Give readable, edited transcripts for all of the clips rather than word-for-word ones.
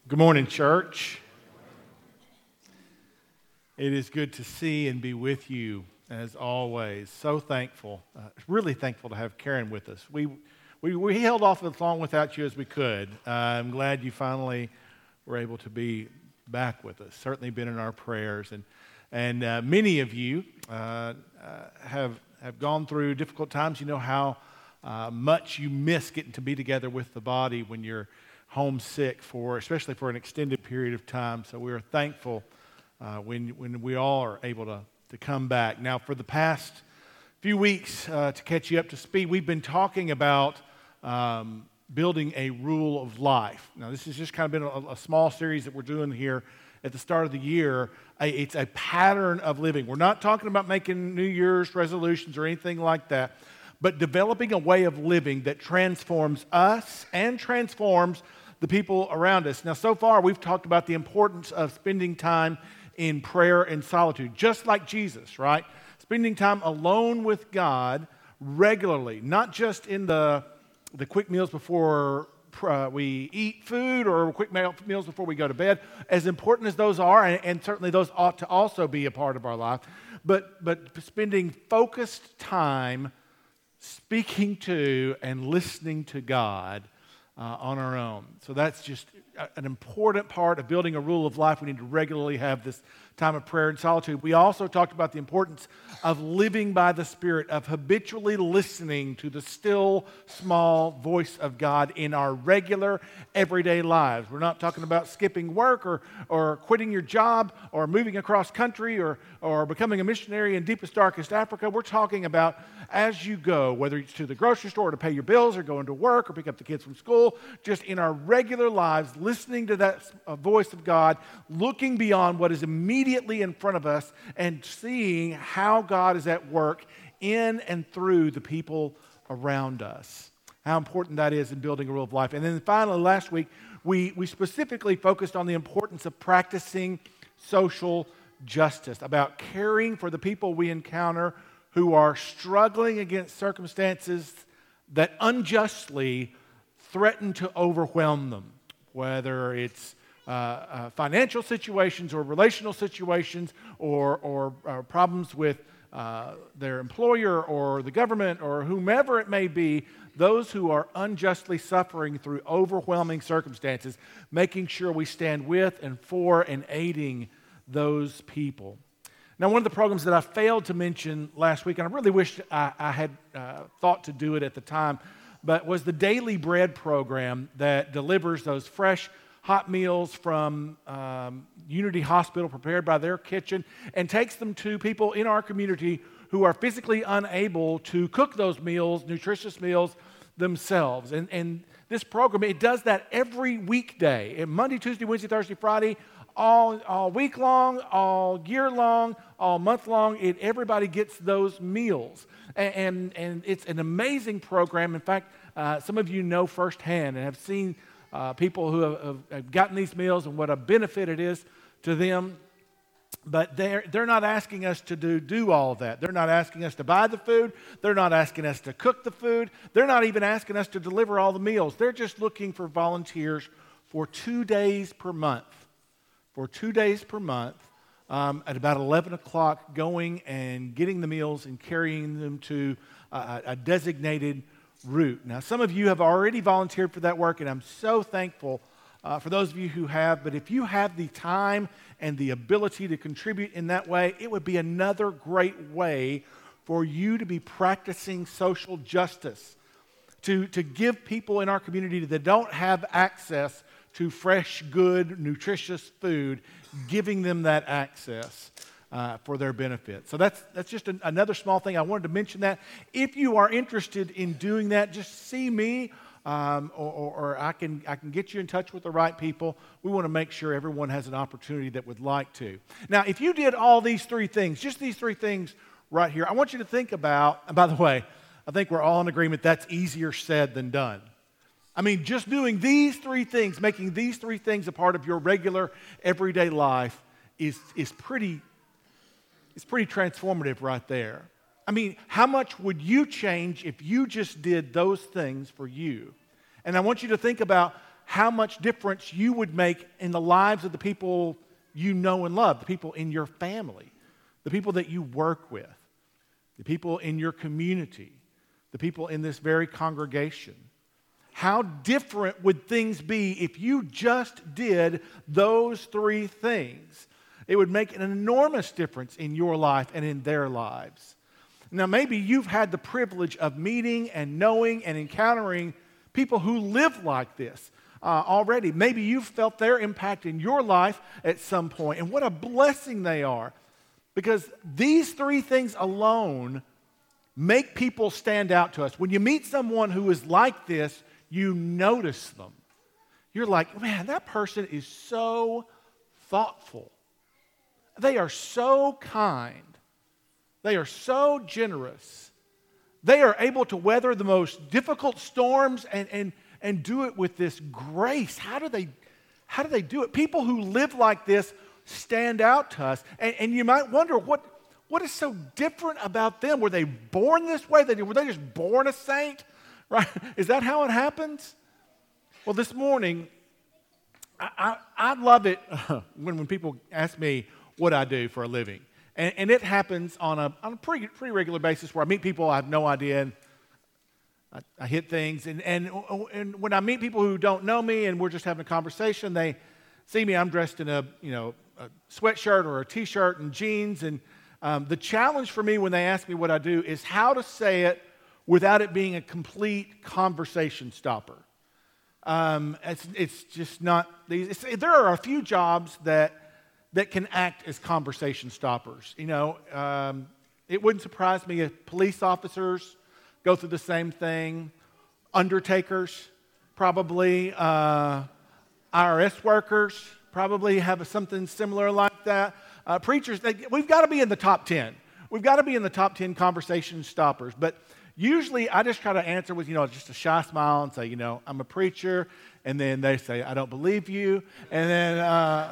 Good morning, church. It is good to see and be with you as always. So thankful, really thankful to have Karen with us. We held off as long without you as we could. I'm glad you finally were able to be back with us. Certainly been in our prayers, and many of you have gone through difficult times. You know how much you miss getting to be together with the body when you're homesick especially for an extended period of time. So we are thankful when we all are able to come back. Now, for the past few weeks, to catch you up to speed, we've been talking about building a rule of life. Now, this has just kind of been a small series that we're doing here at the start of the year. It's a pattern of living. We're not talking about making New Year's resolutions or anything like that, but developing a way of living that transforms us and transforms the people around us. Now, so far, we've talked about the importance of spending time in prayer and solitude, just like Jesus, right? Spending time alone with God regularly, not just in the quick meals before we eat food or quick meals before we go to bed, as important as those are, and certainly those ought to also be a part of our life, but spending focused time speaking to and listening to God on our own. So that's just an important part of building a rule of life. We need to regularly have this time of prayer and solitude. We also talked about the importance of living by the Spirit, of habitually listening to the still, small voice of God in our regular, everyday lives. We're not talking about skipping work or quitting your job or moving across country or becoming a missionary in deepest, darkest Africa. We're talking about as you go, whether it's to the grocery store to pay your bills or going to work or pick up the kids from school, just in our regular lives, listening to that voice of God, looking beyond what is immediately in front of us and seeing how God is at work in and through the people around us. How important that is in building a rule of life. And then finally, last week, we specifically focused on the importance of practicing social justice, about caring for the people we encounter who are struggling against circumstances that unjustly threaten to overwhelm them, whether it's financial situations or relational situations or problems with their employer or the government or whomever it may be, those who are unjustly suffering through overwhelming circumstances, making sure we stand with and for and aiding those people. Now, one of the programs that I failed to mention last week, and I really wish I had thought to do it at the time, but was the Daily Bread program that delivers those fresh, hot meals from Unity Hospital prepared by their kitchen and takes them to people in our community who are physically unable to cook those meals, nutritious meals, themselves. And this program, it does that every weekday, Monday, Tuesday, Wednesday, Thursday, Friday, all week long, all year long, all month long. Everybody gets those meals. And it's an amazing program. In fact, some of you know firsthand and have seen people who have gotten these meals and what a benefit it is to them. But they're not asking us to do all of that. They're not asking us to buy the food. They're not asking us to cook the food. They're not even asking us to deliver all the meals. They're just looking for volunteers for 2 days per month. For 2 days per month, at about 11 o'clock, going and getting the meals and carrying them to a designated route. Now, some of you have already volunteered for that work, and I'm so thankful for those of you who have. But if you have the time and the ability to contribute in that way, it would be another great way for you to be practicing social justice, to give people in our community that don't have access to fresh, good, nutritious food, giving them that access for their benefit. So that's just another small thing. I wanted to mention that. If you are interested in doing that, just see me, or I can get you in touch with the right people. We want to make sure everyone has an opportunity that would like to. Now, if you did all these three things, just these three things right here, I want you to think about, and by the way, I think we're all in agreement that's easier said than done. I mean, just doing these three things, making these three things a part of your regular, everyday life is pretty transformative right there. I mean, how much would you change if you just did those things for you? And I want you to think about how much difference you would make in the lives of the people you know and love, the people in your family, the people that you work with, the people in your community, the people in this very congregation. How different would things be if you just did those three things? It would make an enormous difference in your life and in their lives. Now, maybe you've had the privilege of meeting and knowing and encountering people who live like this already. Maybe you've felt their impact in your life at some point, and what a blessing they are. Because these three things alone make people stand out to us. When you meet someone who is like this, you notice them. You're like, man, that person is so thoughtful. They are so kind. They are so generous. They are able to weather the most difficult storms and do it with this grace. How do they do it? People who live like this stand out to us. And you might wonder, what is so different about them? Were they born this way? Were they just born a saint? Right? Is that how it happens? Well, this morning, I love it when people ask me what I do for a living. And it happens on a pretty regular basis where I meet people I have no idea, and I hit things. And when I meet people who don't know me and we're just having a conversation, they see me, I'm dressed in a sweatshirt or a t-shirt and jeans. And the challenge for me when they ask me what I do is how to say it without it being a complete conversation stopper. It's just not, there are a few jobs that can act as conversation stoppers. It wouldn't surprise me if police officers go through the same thing. Undertakers, probably. IRS workers probably have something similar like that. Preachers, we've got to be in the top 10. We've got to be in the top 10 conversation stoppers. But usually I just try to answer with, just a shy smile and say, I'm a preacher. And then they say, I don't believe you. And then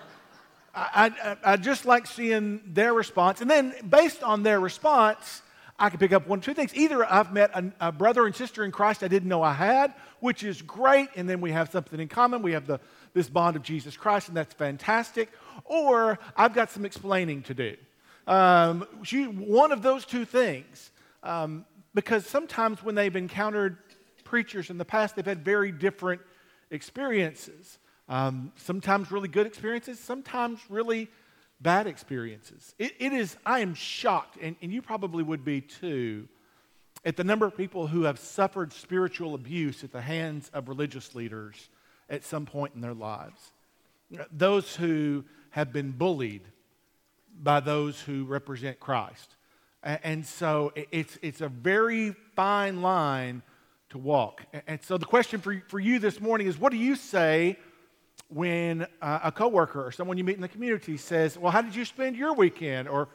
I just like seeing their response. And then based on their response, I can pick up one or two things. Either I've met a brother and sister in Christ I didn't know I had, which is great, and then we have something in common. We have this bond of Jesus Christ, and that's fantastic. Or I've got some explaining to do. One of those two things. Because sometimes when they've encountered preachers in the past, they've had very different experiences. Sometimes really good experiences, sometimes really bad experiences. I am shocked, and you probably would be too, at the number of people who have suffered spiritual abuse at the hands of religious leaders at some point in their lives. Those who have been bullied by those who represent Christ. And so it's a very fine line to walk. And so the question for you this morning is, what do you say when a coworker or someone you meet in the community says, well, how did you spend your weekend? Or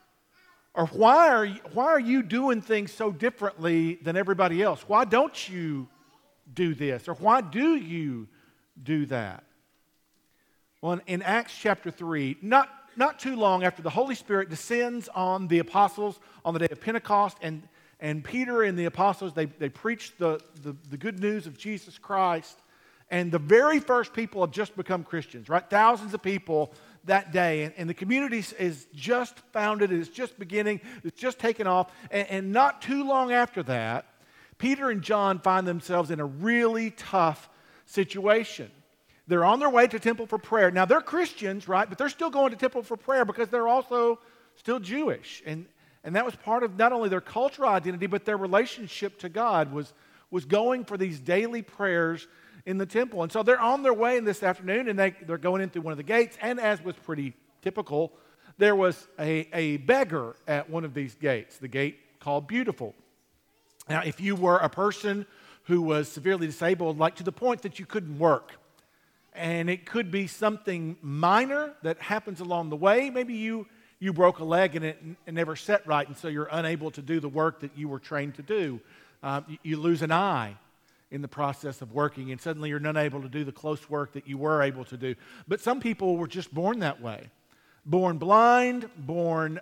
why are you doing things so differently than everybody else? Why don't you do this? Or why do you do that? Well, in Acts chapter 3, not too long after the Holy Spirit descends on the apostles on the day of Pentecost, and Peter and the apostles, they preached the good news of Jesus Christ. And the very first people have just become Christians, right? Thousands of people that day. And the community is just founded. It's just beginning. It's just taken off. And not too long after that, Peter and John find themselves in a really tough situation. They're on their way to temple for prayer. Now, they're Christians, right? But they're still going to temple for prayer because they're also still Jewish. And that was part of not only their cultural identity, but their relationship to God was going for these daily prayers in the temple. And so they're on their way in this afternoon, and they're going in through one of the gates. And as was pretty typical, there was a beggar at one of these gates, the gate called Beautiful. Now, if you were a person who was severely disabled, like to the point that you couldn't work, and it could be something minor that happens along the way. Maybe you broke a leg and it never set right, and so you're unable to do the work that you were trained to do. You lose an eye in the process of working, and suddenly you're not able to do the close work that you were able to do. But some people were just born that way. Born blind, born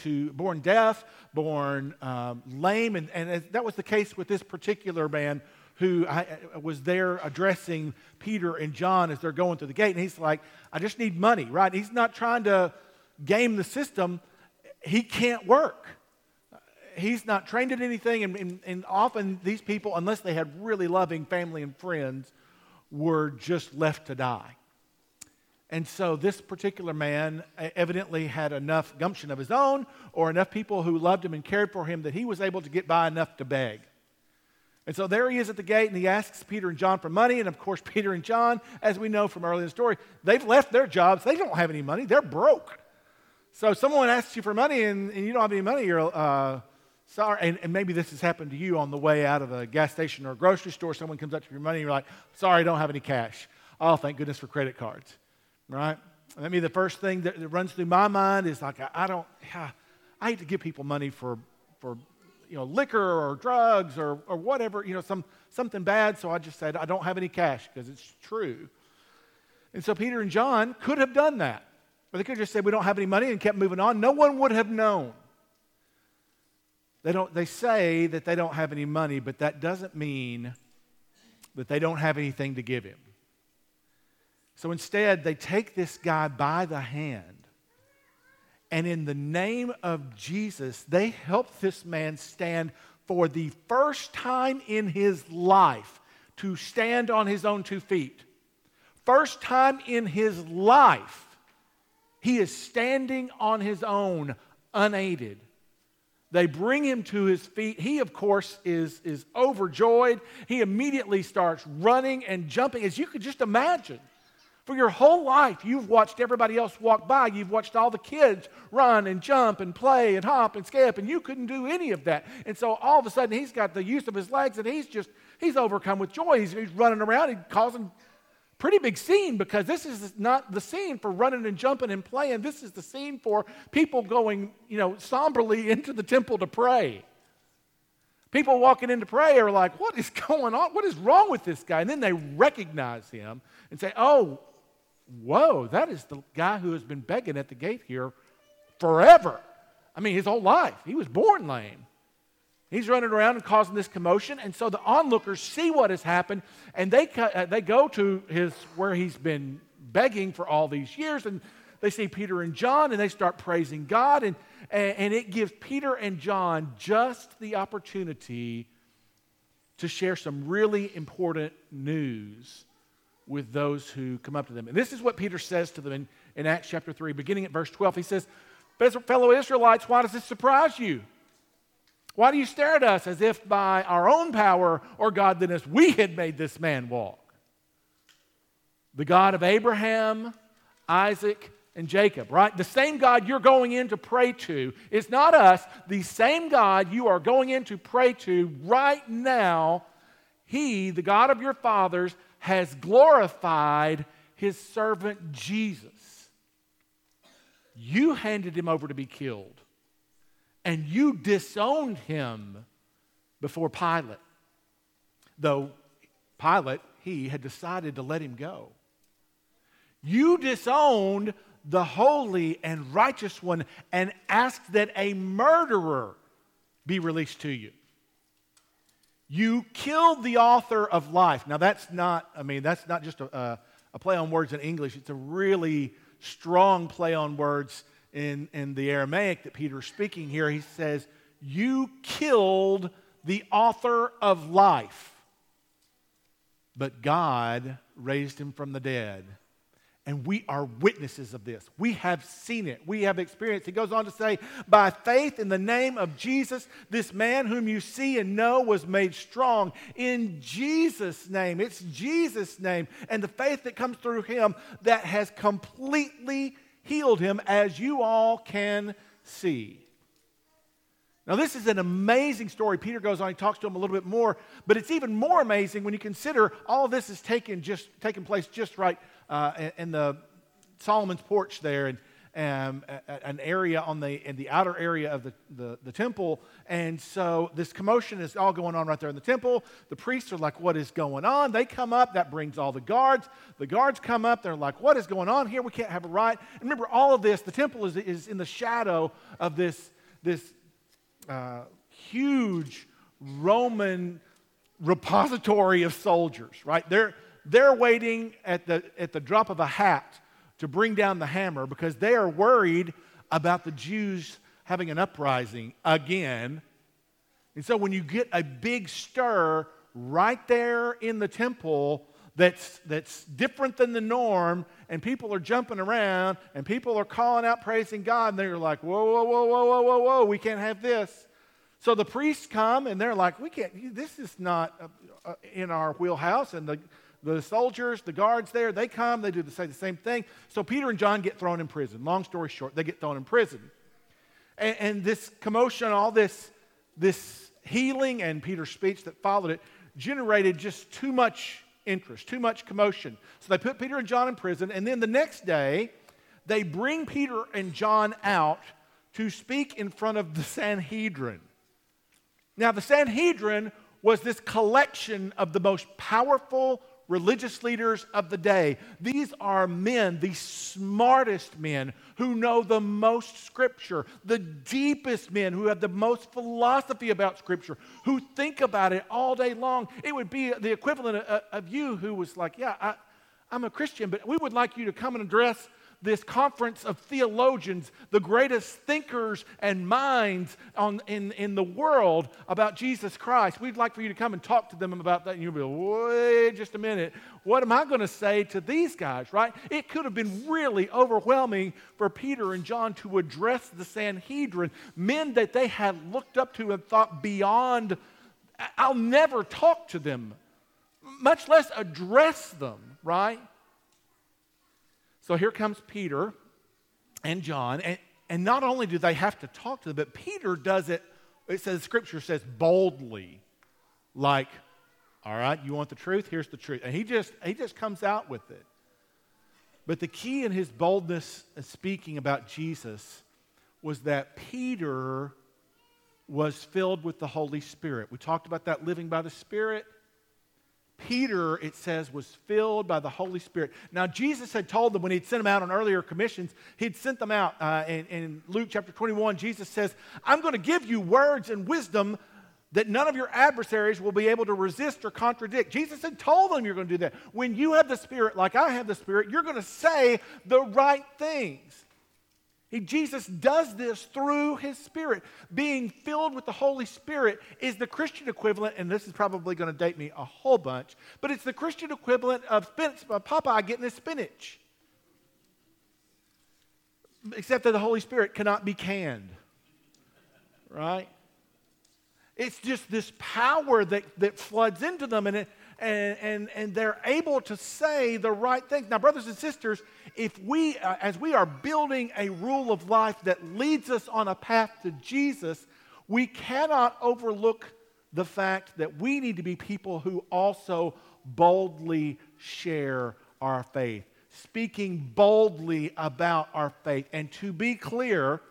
deaf, born lame, and that was the case with this particular man who was there addressing Peter and John as they're going through the gate. And he's like, I just need money, right? He's not trying to game the system. He can't work. He's not trained at anything. And often these people, unless they had really loving family and friends, were just left to die. And so this particular man evidently had enough gumption of his own or enough people who loved him and cared for him that he was able to get by enough to beg. And so there he is at the gate, and he asks Peter and John for money. And of course, Peter and John, as we know from earlier in the story, they've left their jobs. They don't have any money. They're broke. So if someone asks you for money and you don't have any money, you're sorry. And maybe this has happened to you on the way out of a gas station or a grocery store. Someone comes up to your money, and you're like, sorry, I don't have any cash. Oh, thank goodness for credit cards, right? Maybe the first thing that runs through my mind is like, I hate to give people money for liquor or drugs or whatever, something bad. So I just said, I don't have any cash, because it's true. And so Peter and John could have done that. But they could have just said, we don't have any money, and kept moving on. No one would have known. They say that they don't have any money, but that doesn't mean that they don't have anything to give him. So instead, they take this guy by the hand, and in the name of Jesus, they help this man stand for the first time in his life to stand on his own 2 feet. First time in his life, he is standing on his own, unaided. They bring him to his feet. He, of course, is overjoyed. He immediately starts running and jumping, as you could just imagine. For your whole life, you've watched everybody else walk by. You've watched all the kids run and jump and play and hop and skip, and you couldn't do any of that. And so all of a sudden, he's got the use of his legs, and he's overcome with joy. He's running around. He's causing pretty big scene, because this is not the scene for running and jumping and playing. This is the scene for people going, somberly into the temple to pray. People walking in to pray are like, what is going on? What is wrong with this guy? And then they recognize him and say, oh, whoa, that is the guy who has been begging at the gate here forever. I mean, his whole life. He was born lame. He's running around and causing this commotion. And so the onlookers see what has happened, and they go to where he's been begging for all these years, and they see Peter and John, and they start praising God, and it gives Peter and John just the opportunity to share some really important news with those who come up to them. And this is what Peter says to them in Acts chapter 3, beginning at verse 12. He says, fellow Israelites, why does this surprise you? Why do you stare at us as if by our own power or godliness we had made this man walk? The God of Abraham, Isaac, and Jacob, right? The same God you're going in to pray to is not us. The same God you are going in to pray to right now, He, the God of your fathers, has glorified His servant Jesus. You handed Him over to be killed. And you disowned him before Pilate. Though Pilate, he had decided to let him go. You disowned the holy and righteous one and asked that a murderer be released to you. You killed the author of life. Now that's not just a play on words in English. It's a really strong play on words in the Aramaic that Peter's speaking here. He says, you killed the author of life, but God raised him from the dead. And we are witnesses of this. We have seen it. We have experienced it. He goes on to say, by faith in the name of Jesus, this man whom you see and know was made strong. In Jesus' name. It's Jesus' name. And the faith that comes through him that has completely healed him, as you all can see. Now, this is an amazing story. Peter goes on, he talks to him a little bit more, but it's even more amazing when you consider all of this is taking place just right in the Solomon's porch there, and an area in the outer area of the temple. And so this commotion is all going on right there in the temple. The priests are like, what is going on? They come up. That brings all the guards. The guards come up. They're like, what is going on here? We can't have a riot. And remember, all of this, the temple is in the shadow of this huge Roman repository of soldiers, right? They're waiting at the drop of a hat to bring down the hammer because they are worried about the Jews having an uprising again. And so when you get a big stir right there in the temple that's different than the norm, and people are jumping around, and people are calling out praising God, and they're like, whoa, whoa, whoa, whoa, whoa, whoa, whoa, we can't have this. So the priests come, and they're like, this is not in our wheelhouse, and the soldiers, the guards there, they come, they say the same thing. So Peter and John get thrown in prison. Long story short, they get thrown in prison. And this commotion, all this healing and Peter's speech that followed it generated just too much interest, too much commotion. So they put Peter and John in prison, and then the next day, they bring Peter and John out to speak in front of the Sanhedrin. Now, the Sanhedrin was this collection of the most powerful religious leaders of the day. These are men, the smartest men who know the most Scripture, the deepest men who have the most philosophy about Scripture, who think about it all day long. It would be the equivalent of you who was like, yeah, I'm a Christian, but we would like you to come and address this conference of theologians, the greatest thinkers and minds in the world about Jesus Christ. We'd like for you to come and talk to them about that. And you'll be like, wait just a minute. What am I going to say to these guys, right? It could have been really overwhelming for Peter and John to address the Sanhedrin, men that they had looked up to and thought beyond, I'll never talk to them, much less address them, right? So here comes Peter and John, and not only do they have to talk to them, but Peter does it, Scripture says, boldly. Like, all right, you want the truth? Here's the truth. And he just comes out with it. But the key in his boldness in speaking about Jesus was that Peter was filled with the Holy Spirit. We talked about that living by the Spirit. Peter, it says, was filled by the Holy Spirit. Now, Jesus had told them when he'd sent them out on earlier commissions, he'd sent them out in Luke chapter 21. Jesus says, I'm going to give you words and wisdom that none of your adversaries will be able to resist or contradict. Jesus had told them you're going to do that. When you have the Spirit, like I have the Spirit, you're going to say the right things. Jesus does this through his Spirit. Being filled with the Holy Spirit is the Christian equivalent, and this is probably going to date me a whole bunch, but it's the Christian equivalent of Popeye getting his spinach. Except that the Holy Spirit cannot be canned. Right? It's just this power that floods into them, and they're able to say the right things. Now, brothers and sisters, if we, as we are building a rule of life that leads us on a path to Jesus, we cannot overlook the fact that we need to be people who also boldly share our faith, speaking boldly about our faith. And to be clear,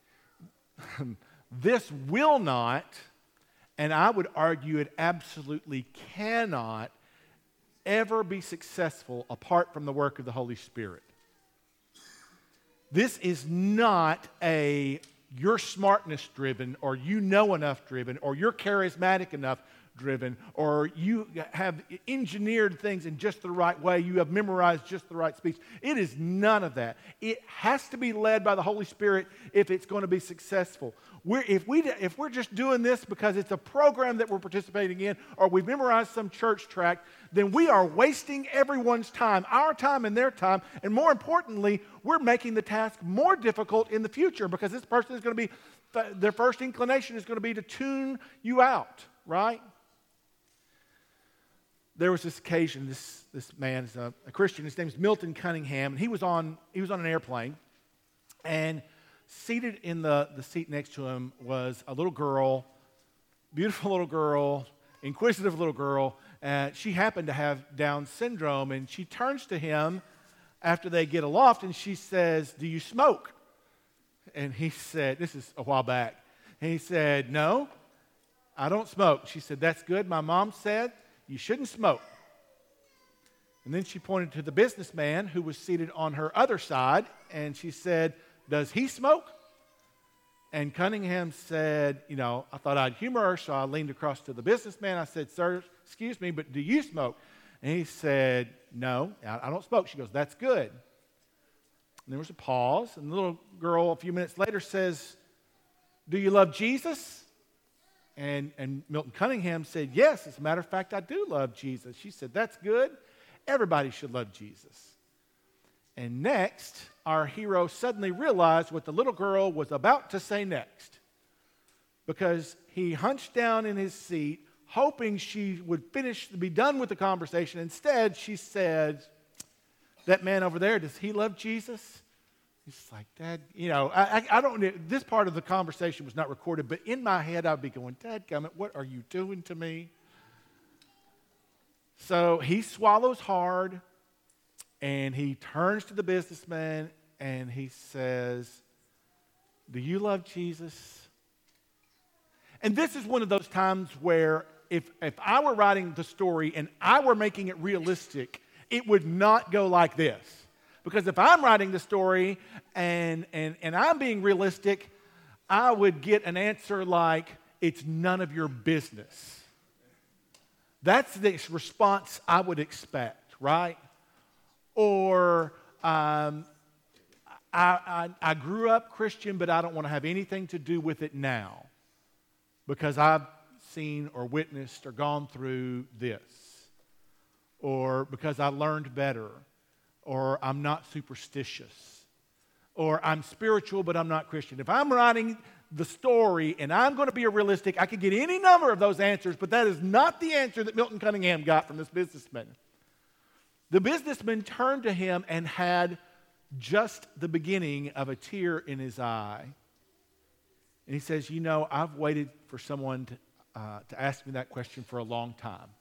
this will not, and I would argue it absolutely cannot, ever be successful apart from the work of the Holy Spirit. This is not a you're smartness driven, or you know enough driven, or you're charismatic enough driven, or you have engineered things in just the right way, you have memorized just the right speech. It is none of that. It has to be led by the Holy Spirit if it's going to be successful. If we're just doing this because it's a program that we're participating in, or we've memorized some church tract, then we are wasting everyone's time, our time and their time, and more importantly, we're making the task more difficult in the future because this person is going to be, their first inclination is going to be to tune you out, right? There was this occasion, this man is a Christian, his name is Milton Cunningham, and he was on an airplane, and seated in the seat next to him was a little girl, beautiful little girl, inquisitive little girl. She happened to have Down syndrome, and she turns to him after they get aloft, and she says, "Do you smoke?" And he said, this is a while back, and he said, "No, I don't smoke." She said, "That's good. My mom said you shouldn't smoke." And then she pointed to the businessman who was seated on her other side, and she said, "Does he smoke?" And Cunningham said, I thought I'd humor her, so I leaned across to the businessman. I said, "Sir, excuse me, but do you smoke?" And he said, "No, I don't smoke." She goes, "That's good." And there was a pause, and the little girl a few minutes later says, "Do you love Jesus?" And Milton Cunningham said, "Yes, as a matter of fact, I do love Jesus." She said, "That's good. Everybody should love Jesus." And next, our hero suddenly realized what the little girl was about to say next, because he hunched down in his seat, hoping she would be done with the conversation. Instead, she said, "That man over there, does he love Jesus?" He's like, "Dad, I don't." This part of the conversation was not recorded, but in my head, I'd be going, "Dadgummit, what are you doing to me?" So he swallows hard, and he turns to the businessman, and he says, "Do you love Jesus?" And this is one of those times where if I were writing the story and I were making it realistic, it would not go like this. Because if I'm writing the story and I'm being realistic, I would get an answer like, "It's none of your business." That's the response I would expect, right? Or I grew up Christian, but I don't want to have anything to do with it now because I've seen or witnessed or gone through this. Or because I learned better. Or I'm not superstitious. Or I'm spiritual, but I'm not Christian. If I'm writing the story and I'm going to be realistic, I could get any number of those answers, but that is not the answer that Milton Cunningham got from this businessman. The businessman turned to him and had just the beginning of a tear in his eye. And he says, "I've waited for someone to ask me that question for a long time."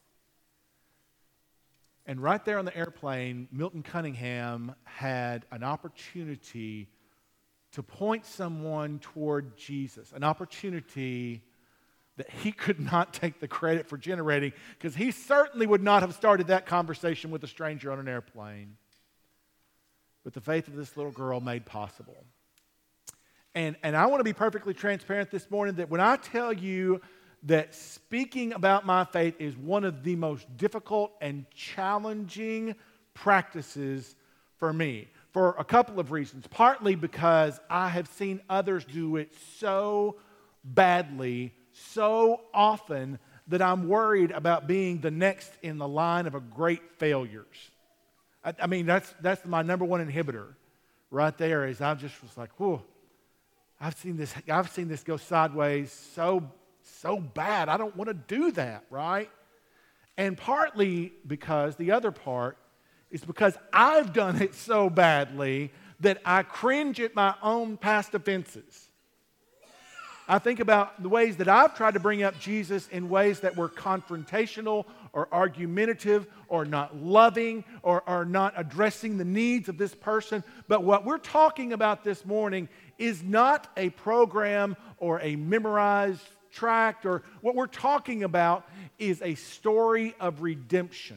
And right there on the airplane, Milton Cunningham had an opportunity to point someone toward Jesus, an opportunity that he could not take the credit for generating, because he certainly would not have started that conversation with a stranger on an airplane. But the faith of this little girl made possible. And I want to be perfectly transparent this morning that when I tell you that speaking about my faith is one of the most difficult and challenging practices for me, for a couple of reasons. Partly because I have seen others do it so badly, so often, that I'm worried about being the next in the line of a great failures. I mean, that's my number one inhibitor right there, is I just was like, whoa, I've seen this go sideways so bad. I don't want to do that, right? And partly because the other part is because I've done it so badly that I cringe at my own past offenses. I think about the ways that I've tried to bring up Jesus in ways that were confrontational or argumentative or not loving or not addressing the needs of this person. But what we're talking about this morning is not a program or a memorized tract, or what we're talking about is a story of redemption.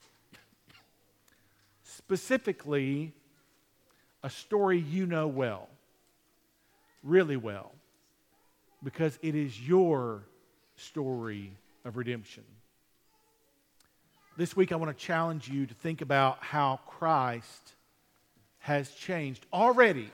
Specifically, a story you know well, really well, because it is your story of redemption. This week I want to challenge you to think about how Christ has changed already.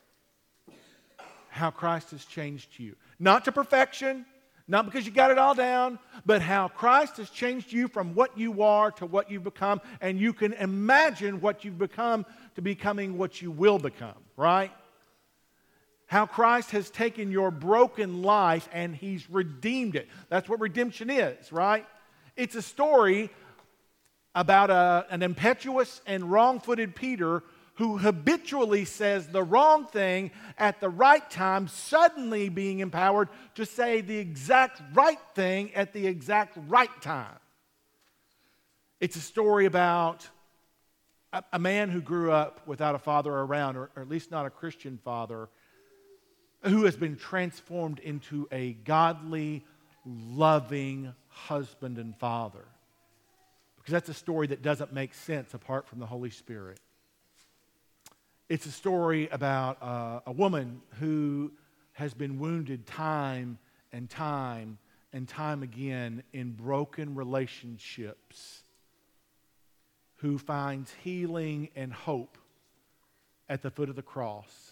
How Christ has changed you. Not to perfection, not because you got it all down, but how Christ has changed you from what you are to what you've become, and you can imagine what you've become to becoming what you will become, right? How Christ has taken your broken life and He's redeemed it. That's what redemption is, right? It's a story about an impetuous and wrong-footed Peter who habitually says the wrong thing at the right time, suddenly being empowered to say the exact right thing at the exact right time. It's a story about a man who grew up without a father around, or at least not a Christian father, who has been transformed into a godly, loving husband and father. Because that's a story that doesn't make sense apart from the Holy Spirit. It's a story about a woman who has been wounded time and time and time again in broken relationships, who finds healing and hope at the foot of the cross.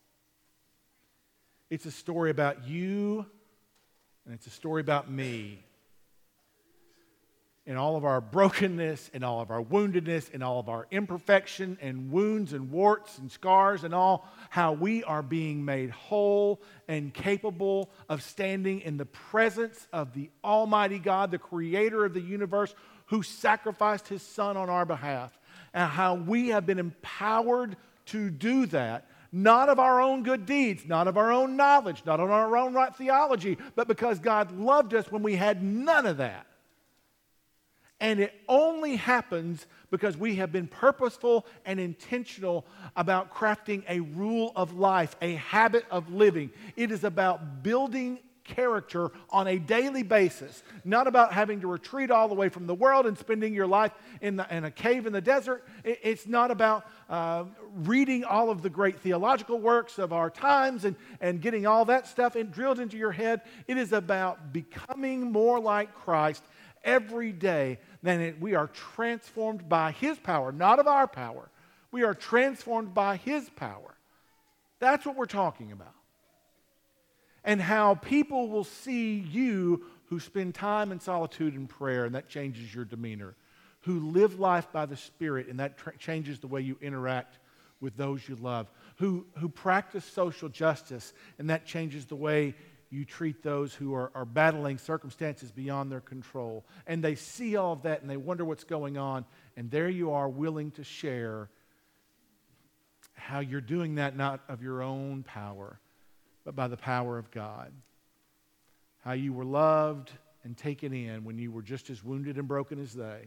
It's a story about you, and it's a story about me. In all of our brokenness, in all of our woundedness, in all of our imperfection and wounds and warts and scars and all, how we are being made whole and capable of standing in the presence of the Almighty God, the creator of the universe, who sacrificed his Son on our behalf, and how we have been empowered to do that, not of our own good deeds, not of our own knowledge, not on our own right theology, but because God loved us when we had none of that. And it only happens because we have been purposeful and intentional about crafting a rule of life, a habit of living. It is about building character on a daily basis, not about having to retreat all the way from the world and spending your life in a cave in the desert. It's not about reading all of the great theological works of our times and getting all that stuff drilled into your head. It is about becoming more like Christ every day. We are transformed by his power, not of our power. We are transformed by his power. That's what we're talking about. And how people will see you who spend time in solitude and prayer, and that changes your demeanor. Who live life by the Spirit, and that changes the way you interact with those you love. Who practice social justice, and that changes the way you treat those who are battling circumstances beyond their control. And they see all of that and they wonder what's going on. And there you are, willing to share how you're doing that not of your own power, but by the power of God. How you were loved and taken in when you were just as wounded and broken as they.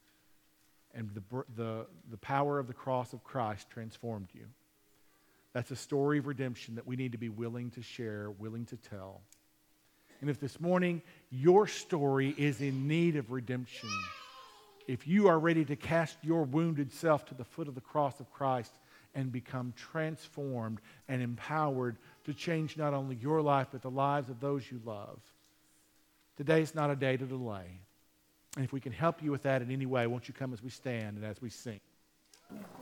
And the power of the cross of Christ transformed you. That's a story of redemption that we need to be willing to share, willing to tell. And if this morning your story is in need of redemption, if you are ready to cast your wounded self to the foot of the cross of Christ and become transformed and empowered to change not only your life but the lives of those you love, today's not a day to delay. And if we can help you with that in any way, won't you come as we stand and as we sing?